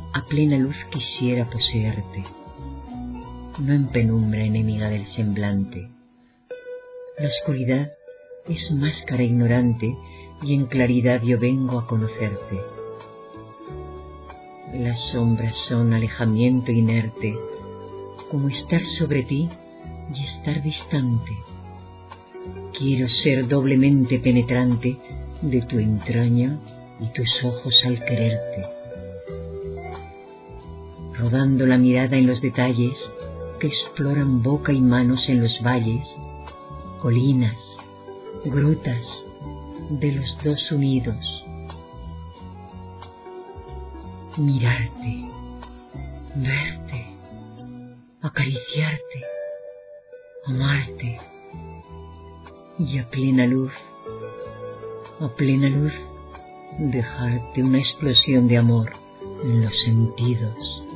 a plena luz quisiera poseerte, no en penumbra enemiga del semblante. La oscuridad es máscara ignorante y en claridad yo vengo a conocerte. Las sombras son alejamiento inerte, como estar sobre ti y estar distante. Quiero ser doblemente penetrante de tu entraña y tus ojos al quererte. Rodando la mirada en los detalles que exploran boca y manos en los valles, colinas, grutas de los dos unidos. Mirarte, verte, acariciarte, amarte y a plena luz, dejarte una explosión de amor en los sentidos.